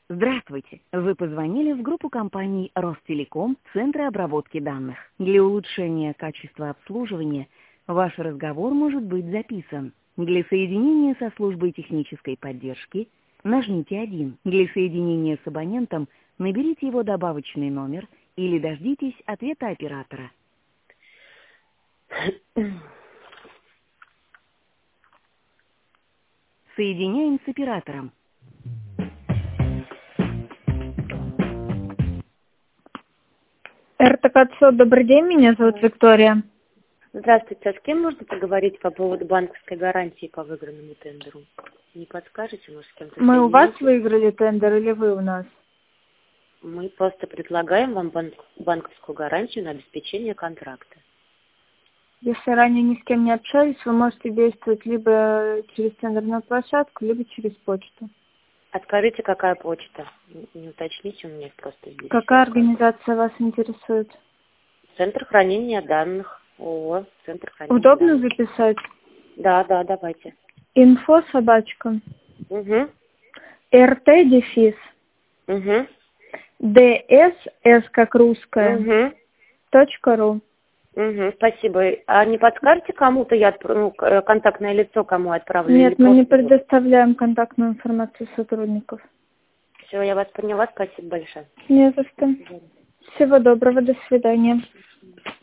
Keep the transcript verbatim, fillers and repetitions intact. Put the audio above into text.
Здравствуйте! Вы позвонили в группу компаний Ростелеком Центры обработки данных. Для улучшения качества обслуживания ваш разговор может быть записан. Для соединения со службой технической поддержки нажмите один. Для соединения с абонентом наберите его добавочный номер или дождитесь ответа оператора. Соединяем с оператором. РТКЦО, добрый день, меня зовут Виктория. Здравствуйте, а с кем можно поговорить по поводу банковской гарантии по выигранному тендеру? Не подскажете, может, с кем-то Мы у вас соедините? выиграли тендер или вы у нас? Мы просто предлагаем вам банк- банковскую гарантию на обеспечение контракта. Если ранее ни с кем не общались, вы можете действовать либо через тендерную площадку, либо через почту. А скажите, какая почта? Не не уточните, у меня просто здесь. Какая всё указано. организация вас интересует? Центр хранения данных. О, Центр хранения Удобно данных. записать? Да, да, давайте. Инфо собачка. Угу, РТ дефис. угу, ДС, С как русская, угу, точка ру. угу, спасибо. А не подскажете кому-то, я отпра- ну, к- э, контактное лицо кому отправлю? Нет, или мы не просто- предоставляем контактную информацию сотрудников. Все, я вас поняла, спасибо большое. Не за что. Всего доброго, до свидания.